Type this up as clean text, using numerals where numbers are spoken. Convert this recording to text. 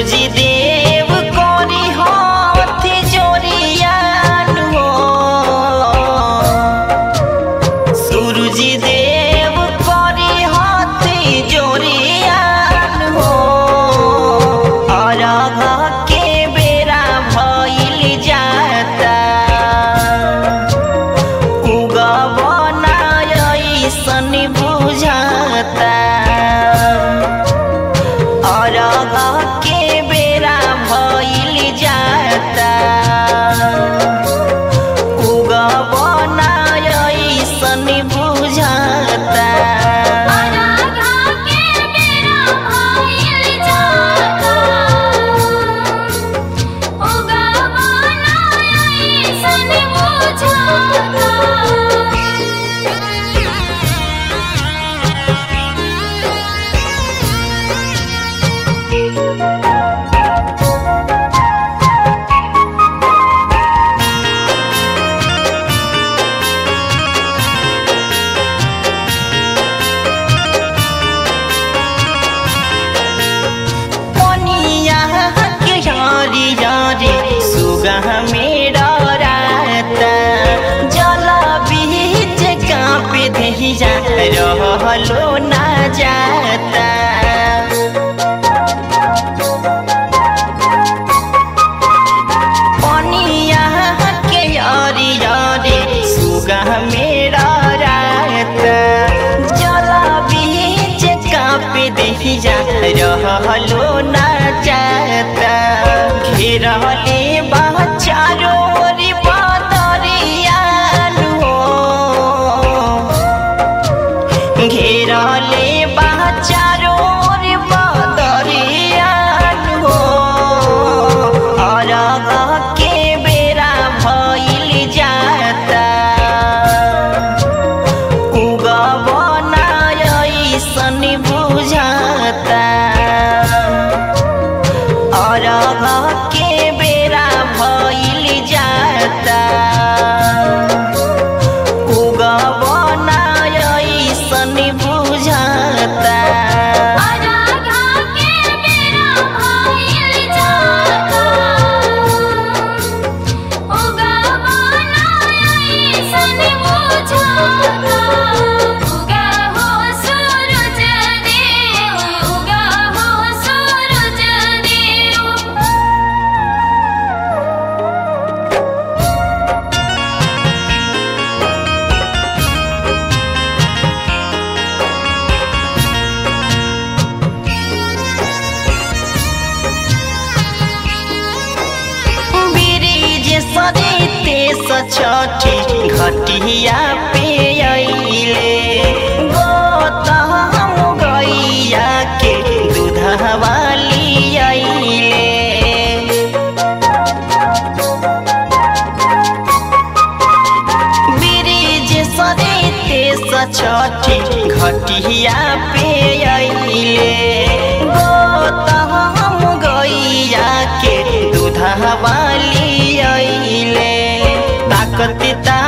देव कोरी हाथ जोड़ियान हो सूरज देव कोरी हाथ जोड़ियान हो अरघ के बेरा भइल जाता उगवना अइसन बुझाता अरघ के बेरा भइल जाता उगवना अइसन बुझाता मेरा राता जल बीच काँप देहिया रहलो ना जाता पनिया के यारी यारी सुगा मेरा राता जल बीच काँप देहिया रहलो ना जाता घेरले चारो ओरी बदरियान हो घेरले चारो ओरी बदरियान हो अरघ के बेरा भइल जाता उगवना अइसन बुझाता अरघ के बेरा भइल जाता उगवना अइसन बुझाता छठी घटिया पे अइले गोतम गैया के दूधवा लियाइले ब्रिज सरिते छठी घटिया पे अइले गोतम गैया के दूधवा लियाइले ताकतिता